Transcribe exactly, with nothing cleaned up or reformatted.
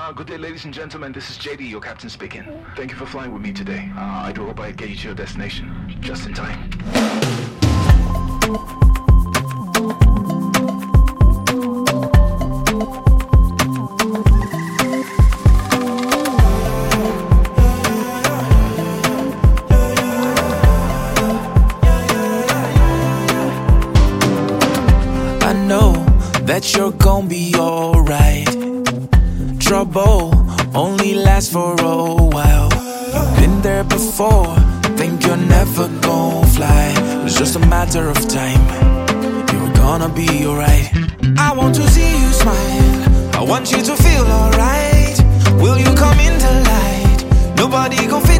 Uh, good day, ladies and gentlemen. This is J D, your captain speaking. Thank you for flying with me today. Uh, I do hope I get you to your destination just in time. I know that you're gonna be alright. Trouble only lasts for a while. You've been there before, think you're never gonna fly. It's just a matter of time, you're gonna be alright. I want to see you smile, I want you to feel alright. Will you come into light? Nobody gon' feel